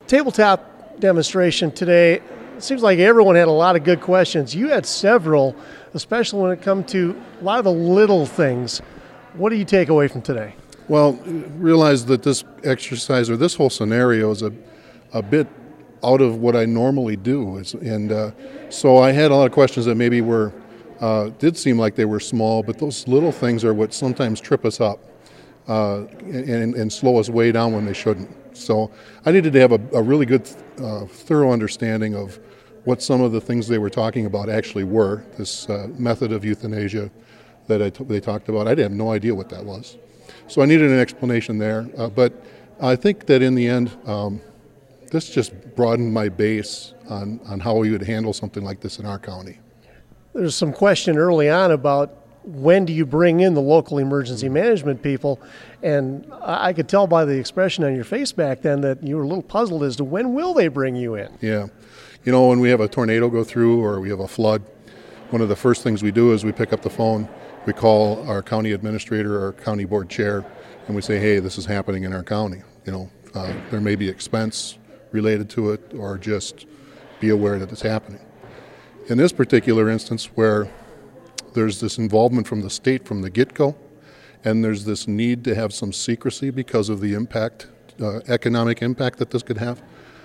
tabletop demonstration today, it seems like everyone had a lot of good questions. You had several, especially when it comes to a lot of the little things. What do you take away from today? Well, realize that this exercise or this whole scenario is a bit out of what I normally do. So I had a lot of questions that maybe did seem like they were small, but those little things are what sometimes trip us up and slow us way down when they shouldn't. So I needed to have a really good, thorough understanding of what some of the things they were talking about actually were. This method of euthanasia that they talked about, I have no idea what that was. So I needed an explanation there. But I think that in the end, this just broadened my base on how we would handle something like this in our county. There's some question early on about when do you bring in the local emergency management people, and I could tell by the expression on your face back then that you were a little puzzled as to when will they bring you in. Yeah. You know, when we have a tornado go through or we have a flood, one of the first things we do is we pick up the phone, we call our county administrator or county board chair, and we say, hey, this is happening in our county. You know, there may be expense related to it, or just be aware that it's happening. In this particular instance, where there's this involvement from the state from the get-go, and there's this need to have some secrecy because of the impact, economic impact that this could have.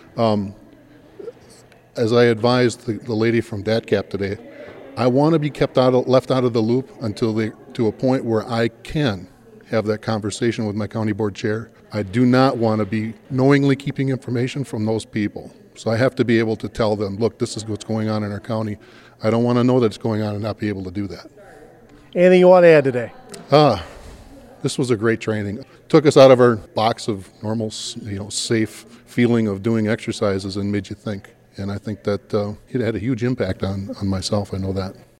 As I advised the lady from DATCAP today, I want to be left out of the loop to a point where I can have that conversation with my county board chair. I do not want to be knowingly keeping information from those people. So I have to be able to tell them, look, this is what's going on in our county. I don't want to know that it's going on and not be able to do that. Anything you want to add today? This was a great training. Took us out of our box of normal, safe feeling of doing exercises and made you think. And I think that it had a huge impact on myself. I know that.